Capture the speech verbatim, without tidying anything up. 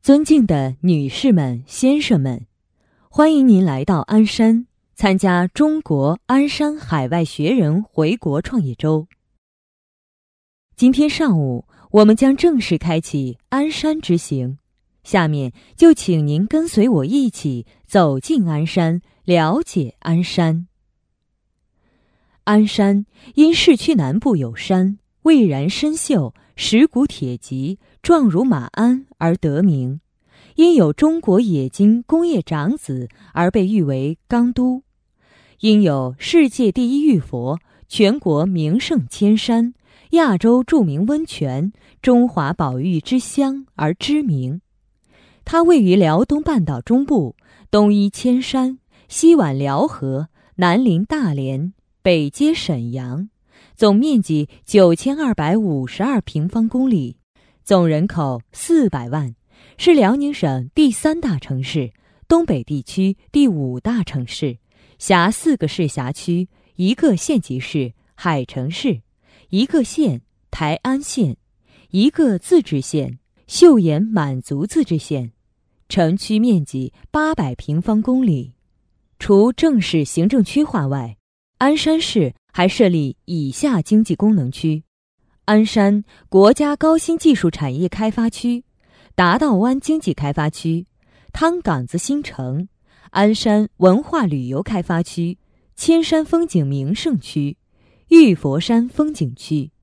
尊敬的女士们、先生们，欢迎您来到鞍山，参加中国鞍山海外学人回国创业周。今天上午，我们将正式开启鞍山之行。下面就请您跟随我一起走进鞍山，了解鞍山。鞍山因市区南部有山，蔚然深秀，石骨铁脊，状如马鞍而得名，因有中国冶金工业长子而被誉为钢都，因有世界第一玉佛、全国名胜千山、亚洲著名温泉、中华宝玉之乡而知名。它位于辽东半岛中部，东依千山，西宛辽河，南临大连，北接沈阳，总面积九千二百五十二平方公里，总人口四百万，是辽宁省第三大城市，东北地区第五大城市，辖四个市辖区，一个县级市海城市，一个县台安县，一个自治县岫岩满族自治县，城区面积八百平方公里。除正式行政区划外，鞍山市还设立以下经济功能区：鞍山国家高新技术产业开发区、达道湾经济开发区、汤岗子新城、鞍山文化旅游开发区、千山风景名胜区、玉佛山风景区。